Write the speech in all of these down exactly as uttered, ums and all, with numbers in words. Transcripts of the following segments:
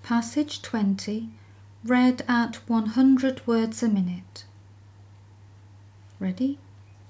Passage twenty, read at one hundred words a minute. Ready?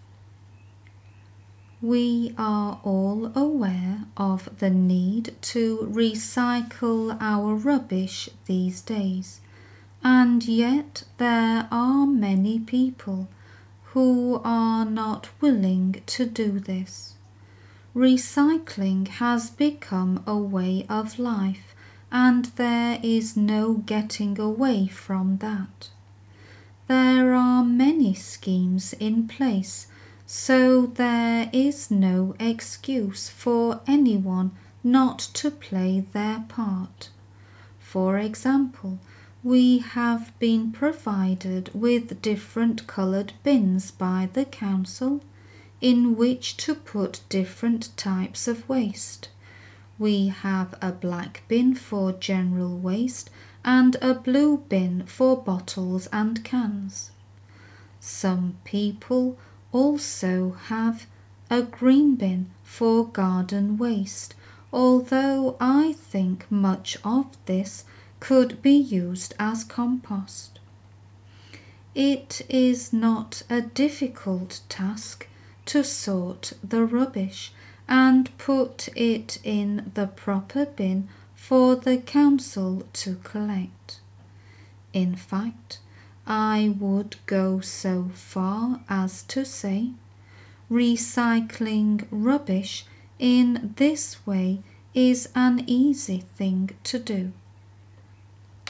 We are all aware of the need to recycle our rubbish these days, and yet there are many people who are not willing to do this. Recycling has become a way of life, and there is no getting away from that. There are many schemes in place, so there is no excuse for anyone not to play their part. For example, we have been provided with different coloured bins by the council in which to put different types of waste. We have a black bin for general waste and a blue bin for bottles and cans. Some people also have a green bin for garden waste, although I think much of this could be used as compost. It is not a difficult task to sort the rubbish and put it in the proper bin for the council to collect. In fact, I would go so far as to say, recycling rubbish in this way is an easy thing to do.